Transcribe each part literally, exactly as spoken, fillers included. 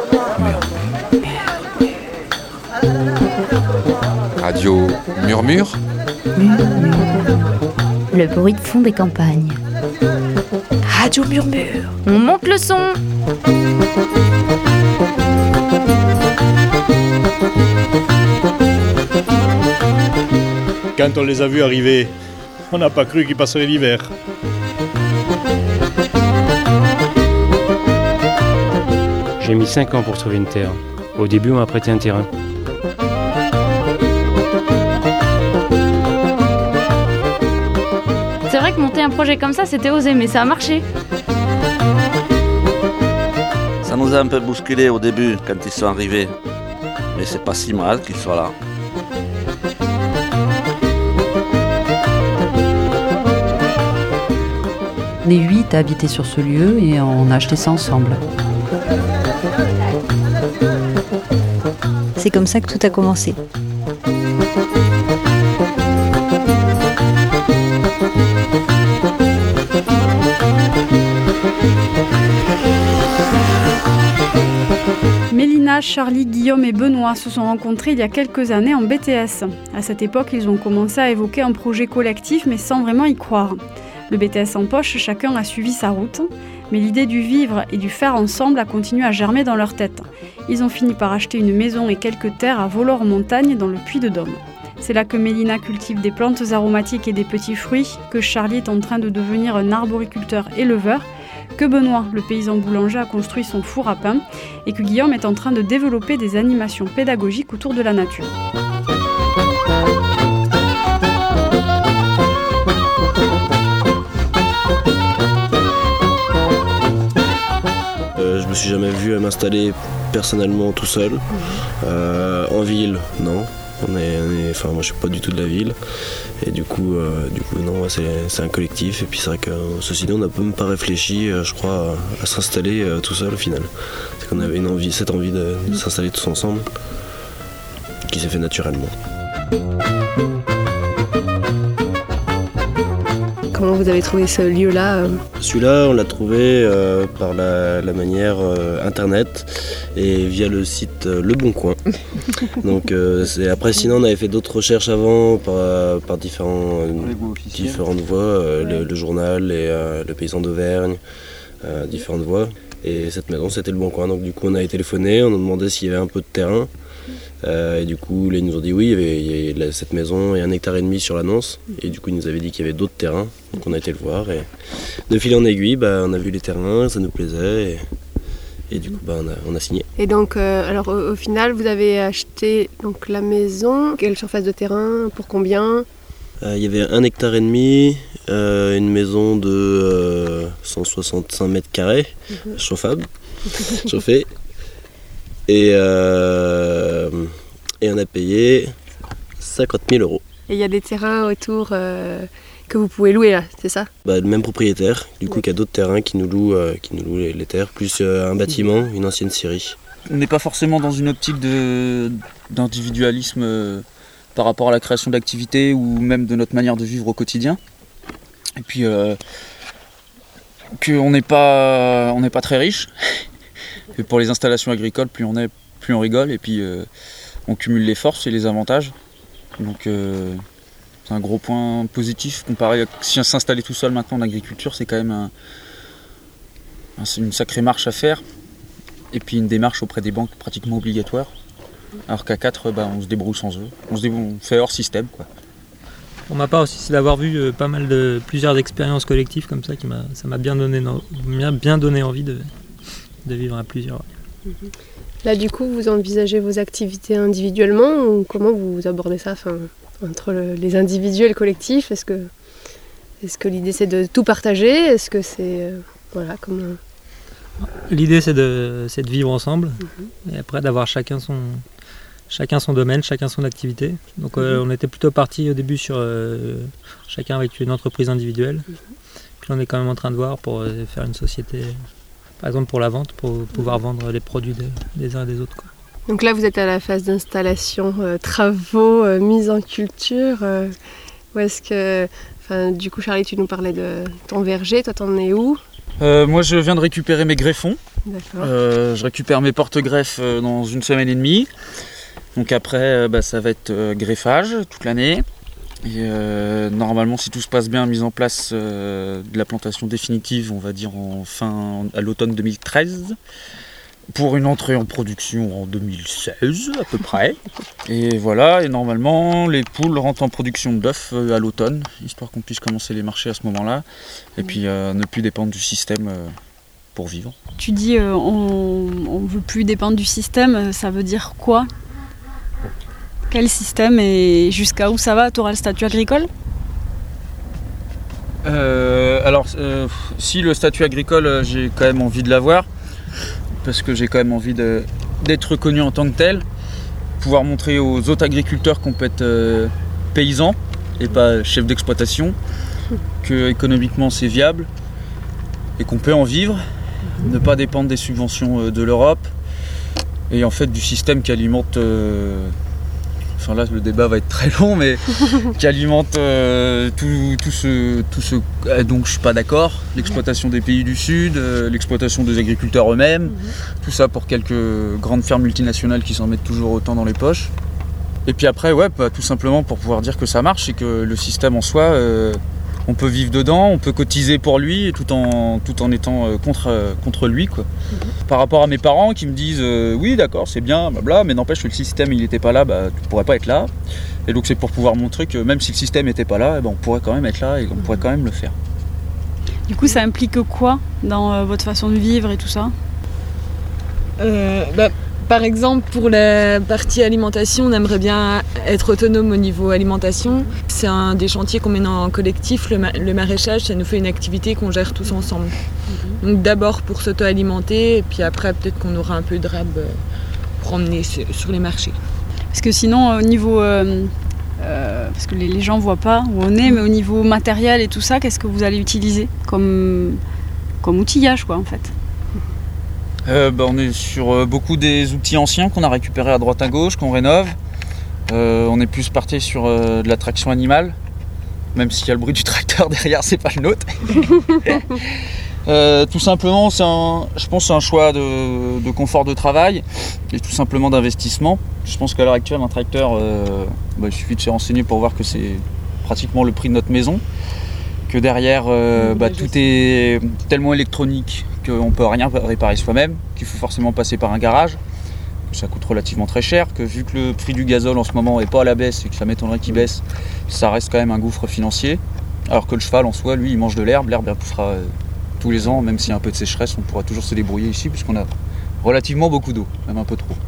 Radio Murmure. Le bruit de fond des campagnes. Radio Murmure. On monte le son. Quand on les a vus arriver, on n'a pas cru qu'ils passeraient l'hiver. J'ai mis cinq ans pour trouver une terre. Au début, on m'a prêté un terrain. C'est vrai que monter un projet comme ça, c'était osé, mais ça a marché. Ça nous a un peu bousculé au début quand ils sont arrivés. Mais c'est pas si mal qu'ils soient là. On est huit à habiter sur ce lieu et on a acheté ça ensemble. C'est comme ça que tout a commencé. Mélina, Charlie, Guillaume et Benoît se sont rencontrés il y a quelques années en B T S. À cette époque, ils ont commencé à évoquer un projet collectif mais sans vraiment y croire. Le B T S en poche, chacun a suivi sa route, mais l'idée du vivre et du faire ensemble a continué à germer dans leur tête. Ils ont fini par acheter une maison et quelques terres à Vollore-Montagne dans le Puy-de-Dôme. C'est là que Mélina cultive des plantes aromatiques et des petits fruits, que Charlie est en train de devenir un arboriculteur éleveur, que Benoît, le paysan boulanger, a construit son four à pain et que Guillaume est en train de développer des animations pédagogiques autour de la nature. Euh, je me suis jamais vu m'installer personnellement tout seul. Euh, en ville, non. On est, on est, enfin, moi je suis pas du tout de la ville et du coup, euh, du coup non, c'est, c'est un collectif et puis c'est vrai que ceci dit on n'a même pas réfléchi, euh, je crois, à, à s'installer euh, tout seul au final. C'est qu'on avait une envie, cette envie de, de s'installer tous ensemble qui s'est fait naturellement. Comment vous avez trouvé ce lieu-là euh... Celui-là, on l'a trouvé euh, par la, la manière euh, internet et via le site euh, Le Bon Coin. Donc, euh, c'est, après, sinon, on avait fait d'autres recherches avant par, par différents, euh, différentes voies, euh, le, le journal, et, euh, le Paysan d'Auvergne, euh, différentes voies. Et cette maison, c'était Le Bon Coin. Donc, du coup, on a téléphoné, on a demandé s'il y avait un peu de terrain. Euh, et du coup, là, ils nous ont dit oui, il y avait, il y avait cette maison et un hectare et demi sur l'annonce. Et du coup, ils nous avaient dit qu'il y avait d'autres terrains. Donc, on a été le voir. Et de fil en aiguille, bah, on a vu les terrains, ça nous plaisait. Et, et du coup, bah, on, a, on a signé. Et donc, euh, alors au, au final, vous avez acheté donc, la maison. Quelle surface de terrain? Pour combien? euh, Il y avait un hectare et demi, euh, une maison de euh, cent soixante-cinq mètres carrés, mm-hmm. chauffable, chauffée. Et, euh, et on a payé cinquante mille euros. Et il y a des terrains autour euh, que vous pouvez louer là, c'est ça? Bah, le même propriétaire, du coup, ouais. Qui a d'autres terrains qui nous louent, euh, qui nous louent les, les terres, plus euh, un bâtiment, une ancienne scierie. On n'est pas forcément dans une optique de, d'individualisme euh, par rapport à la création d'activités ou même de notre manière de vivre au quotidien. Et puis, euh, qu'on n'est pas, on n'est pas très riche. Et pour les installations agricoles, plus on est, plus on rigole, et puis euh, on cumule les forces et les avantages. Donc euh, c'est un gros point positif comparé à si on s'installait tout seul maintenant en agriculture, c'est quand même un, un, c'est une sacrée marche à faire. Et puis une démarche auprès des banques pratiquement obligatoire. Alors qu'à quatre, bah, on se débrouille sans eux. On, se débrouille, on fait hors système, quoi. Pour ma part aussi, c'est d'avoir vu euh, pas mal de plusieurs expériences collectives comme ça, qui m'a, ça m'a bien donné, bien, bien donné envie de. de vivre à plusieurs. Là, du coup, vous envisagez vos activités individuellement ou comment vous abordez ça, enfin, entre le, les individus et le collectif? Est-ce que, est-ce que l'idée c'est de tout partager? Est-ce que c'est euh, voilà comment... L'idée c'est de, c'est de vivre ensemble mm-hmm. et après d'avoir chacun son, chacun son domaine, chacun son activité. Donc mm-hmm. euh, on était plutôt parti au début sur euh, chacun avec une entreprise individuelle. Mm-hmm. Puis on est quand même en train de voir pour euh, faire une société. Par exemple pour la vente, pour pouvoir vendre les produits des, des uns et des autres, quoi. Donc là, vous êtes à la phase d'installation, euh, travaux, euh, mise en culture. Euh, où est-ce que, enfin, du coup, Charlie, tu nous parlais de ton verger. Toi, t'en es où? euh, Moi je viens de récupérer mes greffons. D'accord. Euh, je récupère mes porte-greffes euh, dans une semaine et demie. Donc après euh, bah, ça va être euh, greffage toute l'année. Et euh, normalement, si tout se passe bien, mise en place euh, de la plantation définitive, on va dire en fin, à l'automne deux mille treize, pour une entrée en production en deux mille seize à peu près. Et voilà, et normalement, les poules rentrent en production d'œufs euh, à l'automne, histoire qu'on puisse commencer les marchés à ce moment-là, et puis euh, ne plus dépendre du système euh, pour vivre. Tu dis euh, on ne veut plus dépendre du système, ça veut dire quoi ? Quel système et jusqu'à où ça va? Tu auras le statut agricole? euh, Alors, euh, si le statut agricole, euh, j'ai quand même envie de l'avoir, parce que j'ai quand même envie de, d'être reconnu en tant que tel, pouvoir montrer aux autres agriculteurs qu'on peut être euh, paysan et pas chef d'exploitation, que économiquement c'est viable et qu'on peut en vivre, ne pas dépendre des subventions euh, de l'Europe et en fait du système qui alimente... Euh, Enfin là le débat va être très long mais qui alimente euh, tout, tout ce, tout ce euh, donc je suis pas d'accord, l'exploitation des pays du Sud, euh, l'exploitation des agriculteurs eux-mêmes, mmh. tout ça pour quelques grandes fermes multinationales qui s'en mettent toujours autant dans les poches. Et puis après ouais bah, tout simplement pour pouvoir dire que ça marche et que le système en soi euh, on peut vivre dedans, on peut cotiser pour lui tout en, tout en étant euh, contre, euh, contre lui quoi. Mmh. Par rapport à mes parents qui me disent euh, oui d'accord c'est bien blabla mais n'empêche que le système il n'était pas là, bah, tu ne pourrais pas être là. Et donc c'est pour pouvoir montrer que même si le système n'était pas là, eh ben, on pourrait quand même être là et on mmh. pourrait quand même le faire. Du coup ça implique quoi dans euh, votre façon de vivre et tout ça? euh, bah, Par exemple, pour la partie alimentation, on aimerait bien être autonome au niveau alimentation. C'est un des chantiers qu'on mène en collectif, le, ma- le maraîchage, ça nous fait une activité qu'on gère tous ensemble. Donc d'abord pour s'auto-alimenter, et puis après peut-être qu'on aura un peu de rab pour emmener sur les marchés. Parce que sinon, au niveau... Euh, euh, parce que les, les gens ne voient pas où on est, mais au niveau matériel et tout ça, qu'est-ce que vous allez utiliser comme, comme outillage, quoi, en fait? Euh, bah, on est sur euh, beaucoup des outils anciens qu'on a récupérés à droite à gauche, qu'on rénove. Euh, on est plus parti sur euh, de la traction animale, même s'il y a le bruit du tracteur derrière, c'est pas le nôtre. euh, tout simplement, c'est un, je pense que c'est un choix de, de confort de travail et tout simplement d'investissement. Je pense qu'à l'heure actuelle, un tracteur, euh, bah, il suffit de se renseigner pour voir que c'est pratiquement le prix de notre maison. Que derrière, euh, bah, tout est tellement électronique qu'on ne peut rien réparer soi-même, qu'il faut forcément passer par un garage, que ça coûte relativement très cher, que vu que le prix du gazole en ce moment n'est pas à la baisse et que ça m'étonnerait qu'il baisse, ça reste quand même un gouffre financier. Alors que le cheval en soi, lui, il mange de l'herbe, l'herbe elle poussera euh, tous les ans, même s'il y a un peu de sécheresse, on pourra toujours se débrouiller ici puisqu'on a relativement beaucoup d'eau, même un peu trop.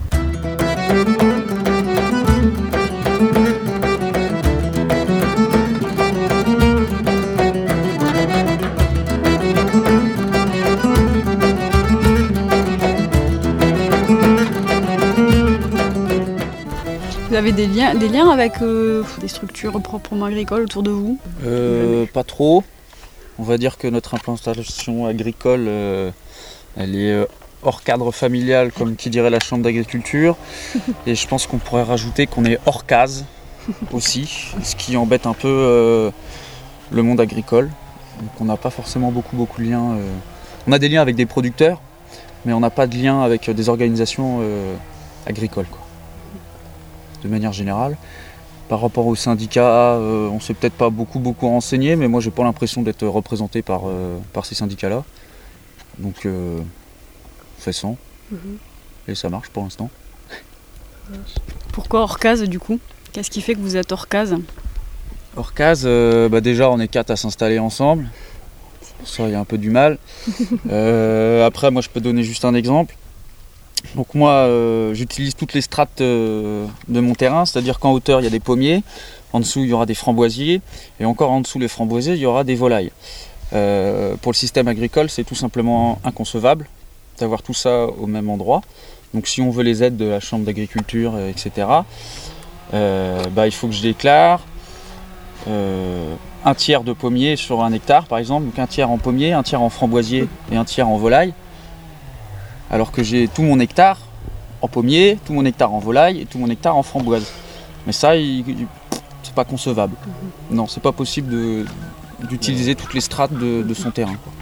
Vous avez des liens, des liens avec euh, des structures proprement agricoles autour de vous? euh, Pas trop. On va dire que notre implantation agricole, euh, elle est euh, hors cadre familial, comme qui dirait la chambre d'agriculture. Et je pense qu'on pourrait rajouter qu'on est hors case aussi, ce qui embête un peu euh, le monde agricole. Donc on n'a pas forcément beaucoup, beaucoup de liens. Euh... On a des liens avec des producteurs, mais on n'a pas de lien avec des organisations euh, agricoles, quoi. De manière générale. Par rapport aux syndicats, euh, on ne s'est peut-être pas beaucoup beaucoup renseigné, mais moi j'ai pas l'impression d'être représenté par, euh, par ces syndicats-là. Donc euh, on fait sans. Mmh. Et ça marche pour l'instant. Pourquoi hors case du coup? Qu'est-ce qui fait que vous êtes hors case? Hors case, euh, bah déjà on est quatre à s'installer ensemble. Pour ça il y a un peu du mal. euh, après moi je peux donner juste un exemple. Donc moi euh, j'utilise toutes les strates euh, de mon terrain, c'est-à-dire qu'en hauteur il y a des pommiers, en dessous il y aura des framboisiers, et encore en dessous les framboisiers il y aura des volailles. Euh, pour le système agricole c'est tout simplement inconcevable d'avoir tout ça au même endroit. Donc si on veut les aides de la chambre d'agriculture, et cetera, euh, bah, il faut que je déclare euh, un tiers de pommiers sur un hectare par exemple, donc un tiers en pommiers, un tiers en framboisier et un tiers en volaille. Alors que j'ai tout mon hectare en pommier, tout mon hectare en volaille et tout mon hectare en framboise. Mais ça, il, il, c'est pas concevable. Non, c'est pas possible de, d'utiliser toutes les strates de, de son terrain, quoi.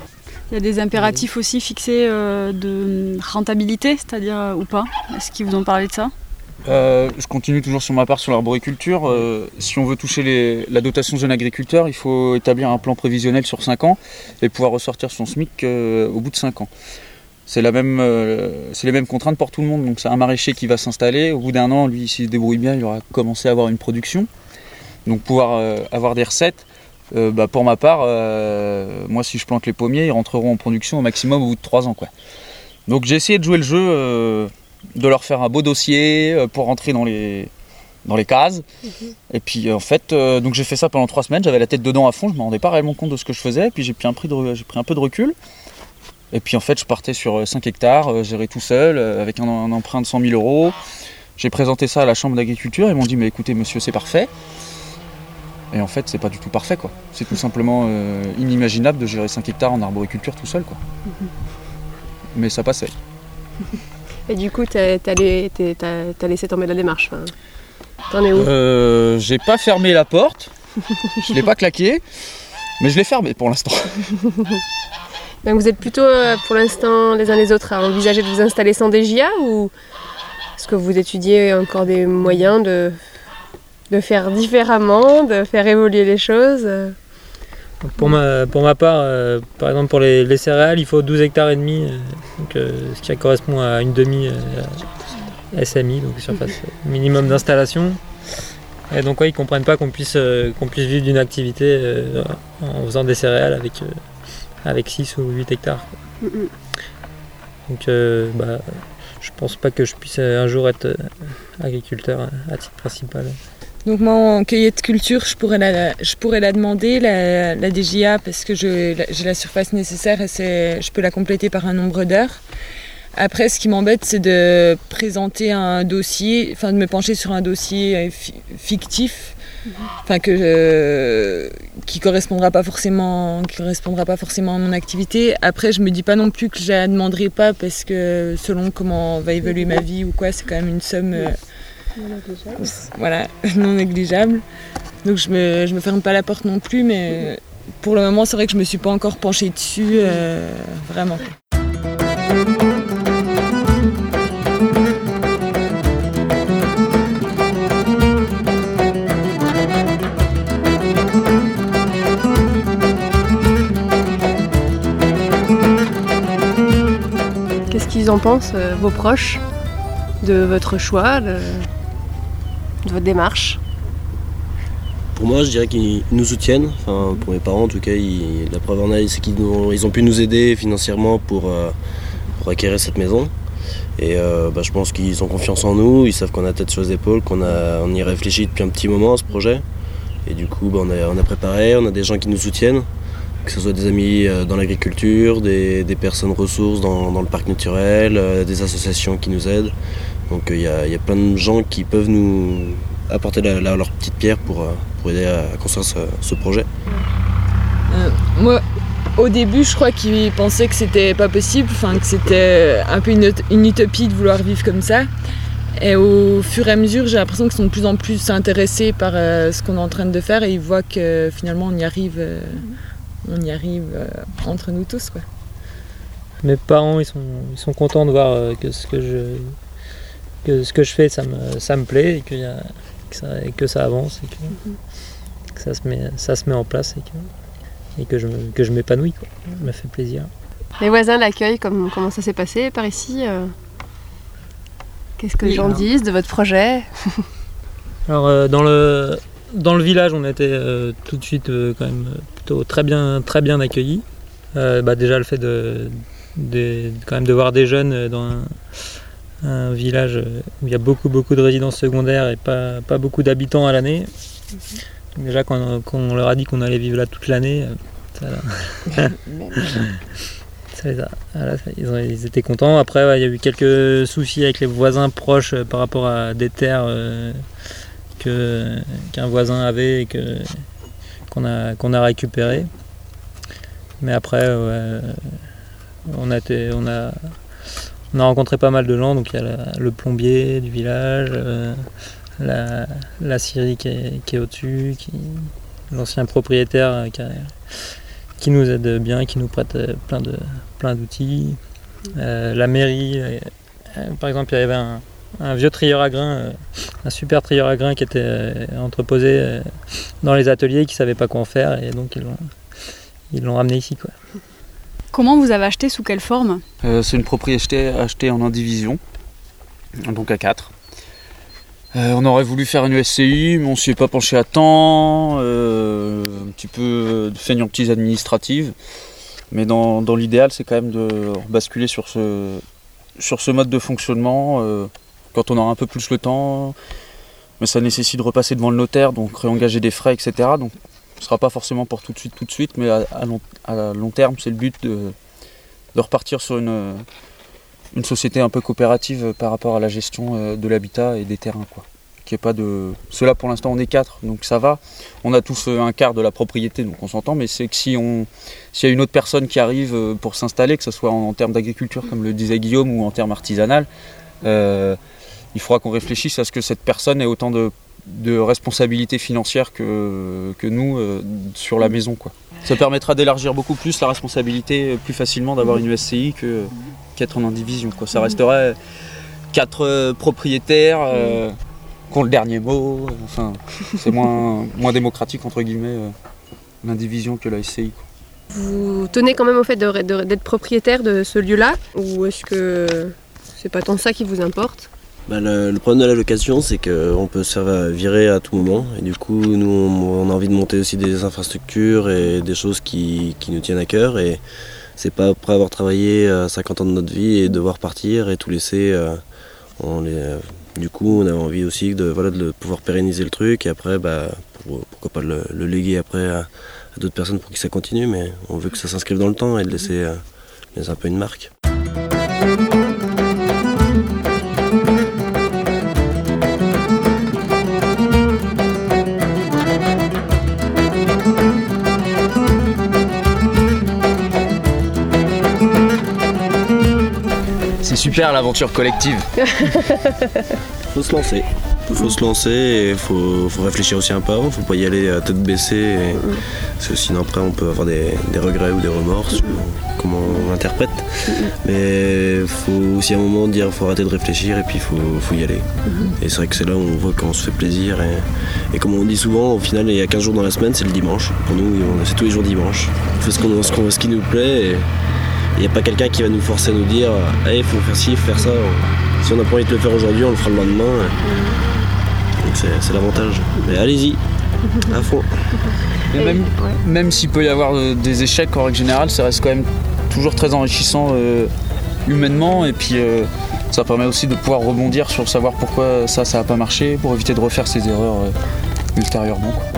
Il y a des impératifs aussi fixés euh, de rentabilité, c'est-à-dire euh, ou pas? Est-ce qu'ils vous ont parlé de ça? Euh, je continue toujours sur ma part sur l'arboriculture. Euh, si on veut toucher les, la dotation jeune agriculteur, il faut établir un plan prévisionnel sur cinq ans et pouvoir ressortir son SMIC euh, au bout de cinq ans. C'est, la même, euh, c'est les mêmes contraintes pour tout le monde. Donc c'est un maraîcher qui va s'installer. Au bout d'un an, lui, s'il se débrouille bien, il aura commencé à avoir une production. Donc pouvoir euh, avoir des recettes. Euh, bah, pour ma part, euh, moi si je plante les pommiers, ils rentreront en production au maximum au bout de trois ans. Quoi. Donc j'ai essayé de jouer le jeu. Euh, de leur faire un beau dossier pour rentrer dans les, dans les cases. Mmh. Et puis en fait, euh, donc j'ai fait ça pendant trois semaines, j'avais la tête dedans à fond, je ne me rendais pas réellement compte de ce que je faisais, et puis j'ai pris, un, de, j'ai pris un peu de recul. Et puis en fait, je partais sur cinq hectares, euh, géré tout seul, euh, avec un, un emprunt de cent mille euros. J'ai présenté ça à la chambre d'agriculture, ils m'ont dit, mais écoutez monsieur, c'est parfait. Et en fait, c'est pas du tout parfait, quoi. C'est tout simplement euh, inimaginable de gérer cinq hectares en arboriculture tout seul, quoi. Mmh. Mais ça passait. Et du coup, t'as, t'as, t'as, t'as laissé tomber la démarche. Enfin, t'en es où? euh, J'ai pas fermé la porte, je l'ai pas claqué, mais je l'ai fermé pour l'instant. Donc vous êtes plutôt pour l'instant les uns les autres à envisager de vous installer sans D J A, ou est-ce que vous étudiez encore des moyens de, de faire différemment, de faire évoluer les choses? Pour ma, pour ma part, euh, par exemple pour les, les céréales, il faut douze hectares et demi, euh, donc, euh, ce qui correspond à une demi euh, S M I, donc surface minimum d'installation. Et donc ouais, ils ne comprennent pas qu'on puisse, euh, qu'on puisse vivre d'une activité euh, en faisant des céréales avec, euh, avec six ou huit hectares. Quoi. Mm-hmm. Donc euh, bah, je pense pas que je puisse un jour être euh, agriculteur à titre principal. Donc moi en cueillette culture, je pourrais la, je pourrais la demander, la, la D J A, parce que je, la, j'ai la surface nécessaire et c'est, je peux la compléter par un nombre d'heures. Après, ce qui m'embête, c'est de présenter un dossier, enfin de me pencher sur un dossier fi- fictif, enfin que euh, qui correspondra pas forcément, qui correspondra pas forcément à mon activité. Après, je me dis pas non plus que je la demanderai pas, parce que selon comment va évoluer ma vie ou quoi, c'est quand même une somme. Euh, Non négligeable. Voilà, non négligeable. Donc je me, je me ferme pas la porte non plus, mais pour le moment, c'est vrai que je me suis pas encore penchée dessus, euh, vraiment. Qu'est-ce qu'ils en pensent, euh, vos proches, de votre choix, de... de votre démarche? Pour moi, je dirais qu'ils nous soutiennent. Enfin, pour mes parents, en tout cas, ils, la preuve en est, c'est qu'ils ont, ils ont pu nous aider financièrement pour, euh, pour acquérir cette maison. Et euh, bah, je pense qu'ils ont confiance en nous, ils savent qu'on a tête sur les épaules, qu'on a, on y réfléchit depuis un petit moment à ce projet. Et du coup, bah, on, a, on a préparé, on a des gens qui nous soutiennent, que ce soit des amis euh, dans l'agriculture, des, des personnes ressources dans, dans le parc naturel, euh, des associations qui nous aident. Donc il euh, y, y a plein de gens qui peuvent nous apporter la, la, leur petite pierre pour, pour aider à construire ce, ce projet. Euh, moi, au début, je crois qu'ils pensaient que c'était pas possible, enfin que c'était un peu une, une utopie de vouloir vivre comme ça. Et au fur et à mesure, j'ai l'impression qu'ils sont de plus en plus intéressés par euh, ce qu'on est en train de faire, et ils voient que finalement on y arrive, euh, on y arrive euh, entre nous tous, quoi. Mes parents, ils sont, ils sont contents de voir euh, que ce que je que ce que je fais, ça me, ça me plaît, et que, y a, que, ça, et que ça avance, et que, mm-hmm. que ça, se met, ça se met en place, et que, et que, je, que je m'épanouis, quoi. Ça me fait plaisir. Les voisins l'accueillent, comme, comment ça s'est passé par ici? euh, Qu'est-ce que les gens disent de votre projet? Alors euh, dans, le, dans le village, on a été euh, tout de suite euh, quand même plutôt très bien, très bien accueillis. Euh, bah, déjà le fait de, de, quand même de voir des jeunes dans un, un village où il y a beaucoup beaucoup de résidences secondaires et pas, pas beaucoup d'habitants à l'année. Donc déjà quand on, quand on leur a dit qu'on allait vivre là toute l'année, ça, ça les a, voilà, ils, ont, ils étaient contents. Après ouais, il y a eu quelques soucis avec les voisins proches euh, par rapport à des terres euh, que, qu'un voisin avait et que, qu'on a, qu'on a récupérées. Mais après ouais, on a été, on a On a rencontré pas mal de gens, donc il y a la, le plombier du village, euh, la, la scierie qui est, qui est au-dessus, qui, l'ancien propriétaire qui a, qui nous aident bien, qui nous prêtent plein, de, plein d'outils. Euh, la mairie, euh, par exemple, il y avait un, un vieux trieur à grains, euh, un super trieur à grains qui était euh, entreposé euh, dans les ateliers, qui ne savait pas quoi en faire, et donc ils l'ont, ils l'ont ramené ici, quoi. Comment vous avez acheté, sous quelle forme ? euh, C'est une propriété achetée en indivision, donc à quatre. Euh, on aurait voulu faire une S C I, mais on ne s'y est pas penché à temps, euh, un petit peu de fainéantise administrative. Mais dans, dans l'idéal, c'est quand même de basculer sur ce, sur ce mode de fonctionnement euh, quand on aura un peu plus le temps. Mais ça nécessite de repasser devant le notaire, donc réengager des frais, et cetera. Donc ce ne sera pas forcément pour tout de suite, tout de suite, mais à, à, long, à long terme, c'est le but de, de repartir sur une... une société un peu coopérative par rapport à la gestion de l'habitat et des terrains, quoi. Qu'il y ait pas de... Ceux-là, pour l'instant, on est quatre, donc ça va. On a tous un quart de la propriété, donc on s'entend, mais c'est que si on... s'il y a une autre personne qui arrive pour s'installer, que ce soit en, en termes d'agriculture, comme le disait Guillaume, ou en termes artisanal, euh, il faudra qu'on réfléchisse à ce que cette personne ait autant de, de responsabilités financières que, que nous euh, sur la maison, quoi. Ça permettra d'élargir beaucoup plus la responsabilité, plus facilement d'avoir une S C I que, qu'être en indivision, quoi. Ça resterait quatre euh, propriétaires euh, qui ont le dernier mot. Enfin, c'est moins, moins démocratique, entre guillemets, euh, l'indivision que la S C I, quoi. Vous tenez quand même au fait de, de, d'être propriétaire de ce lieu-là, ou est-ce que c'est pas tant ça qui vous importe ? Bah, le, le problème de la location, c'est qu'on peut se faire virer à tout moment. Et du coup, nous, on, on a envie de monter aussi des infrastructures et des choses qui, qui nous tiennent à cœur. Et c'est pas après avoir travaillé cinquante ans de notre vie et devoir partir et tout laisser. Euh, on les, euh, du coup, on a envie aussi de, voilà, de pouvoir pérenniser le truc. Et après, bah, pour, pourquoi pas le, le léguer après à, à d'autres personnes pour que ça continue. Mais on veut que ça s'inscrive dans le temps et de laisser, euh, laisser un peu une marque. C'est super l'aventure collective. Faut se lancer. Faut se lancer et faut, faut réfléchir aussi un peu avant. Faut pas y aller à tête baissée. Et... parce que sinon après on peut avoir des, des regrets ou des remords sur comment on interprète. Mais faut aussi à un moment dire faut arrêter de réfléchir et puis faut, faut y aller. Et c'est vrai que c'est là où on voit qu'on se fait plaisir. Et, et comme on dit souvent, au final il y a quinze jours dans la semaine, c'est le dimanche. Pour nous, c'est tous les jours dimanche. On fait ce, qu'on, ce, qu'on, ce qui nous plaît. Et, il n'y a pas quelqu'un qui va nous forcer à nous dire hey, il faut faire ci, il faut faire ça. Si on n'a pas envie de le faire aujourd'hui, on le fera le lendemain. Donc c'est, c'est l'avantage. Mais allez-y, à fond. Et même, même s'il peut y avoir des échecs en règle générale, ça reste quand même toujours très enrichissant euh, humainement. Et puis euh, ça permet aussi de pouvoir rebondir sur savoir pourquoi ça, ça n'a pas marché, pour éviter de refaire ces erreurs euh, ultérieurement, quoi.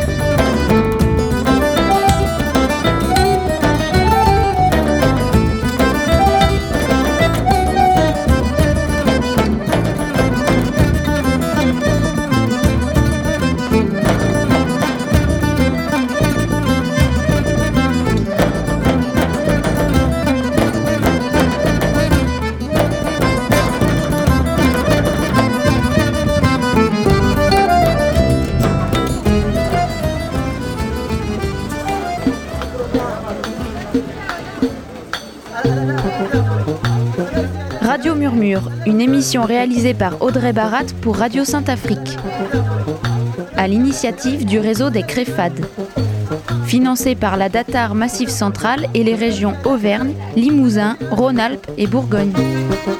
Radio Murmure, une émission réalisée par Audrey Barat pour Radio Sainte-Afrique, à l'initiative du réseau des Créfades, financée par la Datar Massif Central et les régions Auvergne, Limousin, Rhône-Alpes et Bourgogne.